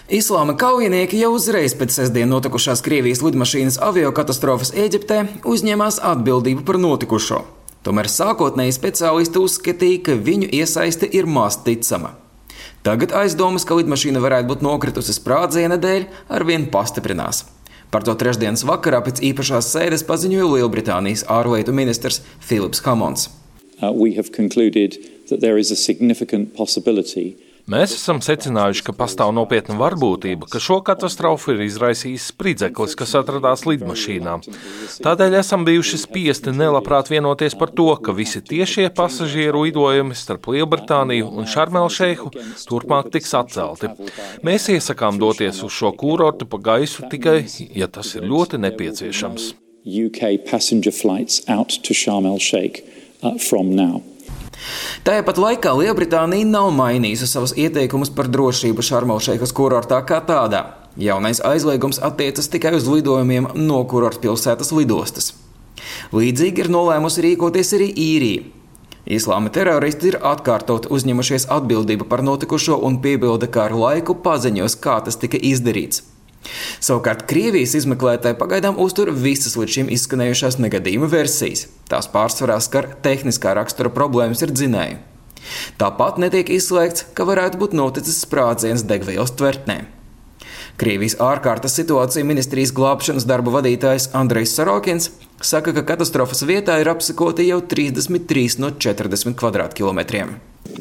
Islāma kaujinieki jau uzreiz pēc sestdien notikušās Krievijas lidmašīnas aviokatastrofas Ēģiptē uzņēmās atbildību par notikušo. Tomēr sākotnēji speciālisti uzskatīja, ka viņu iesaiste ir maz ticama. Tagad aizdomas, ka lidmašīna varētu būt nokritusi sprādziena dēļ, arvien pastiprinās. Par to trešdienas vakarā pēc īpašās sēdes paziņoja Lielbritānijas ārlietu ministrs Philips Hammons. Mēs esam secinājuši, ka pastāv nopietna varbūtība, ka šo katastrofu ir izraisījis spridzeklis, kas atradās lidmašīnā. Tādēļ esam bijuši spiesti nelabprāt vienoties par to, ka visi tiešie pasažieru lidojumi starp Lielbritāniju un Šarmelšeihu turpmāk tiks atcelti. Mēs iesakām doties uz šo kūrortu pa gaisu tikai, ja tas ir ļoti nepieciešams. Tāpat laikā Lielbritānija nav mainījusi savus ieteikumus par drošību Šarmelšeihas kurortā kā tādā. Jaunais aizliegums attiecas tikai uz lidojumiem no kurortpilsētas lidostas. Līdzīgi ir nolēmusi rīkoties arī Īrija. Islāma teroristi ir atkārtot uzņemušies atbildību par notikušo un piebilda, ka ar laiku paziņos, kā tas tika izdarīts. Savukārt Krievijas izmeklētāji pagaidām uztur visas līdz šim izskanējušās negadījuma versijas. Tās pārsvarā skar tehniskā rakstura problēmas ar dzinēju. Tāpat netiek izslēgts, ka varētu būt noticis sprādziens degvielas tvertnē. Krievijas ārkārtas situācija ministrijas glābšanas darbu vadītājs Andrejs Sarokins saka, ka katastrofas vietā ir apsekoti jau 33 no 40 kvadrātkilometriem.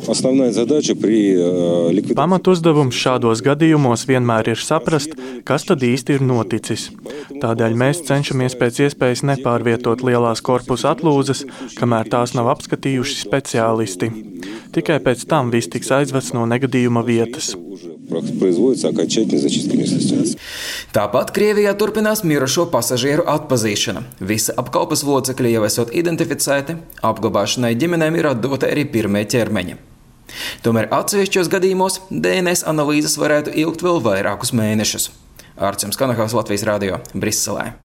Pamatuzdevums šādos gadījumos vienmēr ir saprast, kas tad īsti ir noticis. Tādēļ mēs cenšamies pēc iespējas nepārvietot lielās korpusa atlūzas, kamēr tās nav apskatījuši speciālisti. Tikai pēc tam viss tiks aizvests no negadījuma vietas. Tāpat Krievijā turpinās mirušo pasažieru atpazīšana. Visi apkalpes locekļi jau esot identificēti, apglabāšanai ģimenēm ir atdota arī pirmie ķermeņi. Tomēr atsevišķos gadījumos DNS analīzes varētu ilgt vēl vairākus mēnešus. Ārčuns Kanahaus, Latvijas radio, Briselē.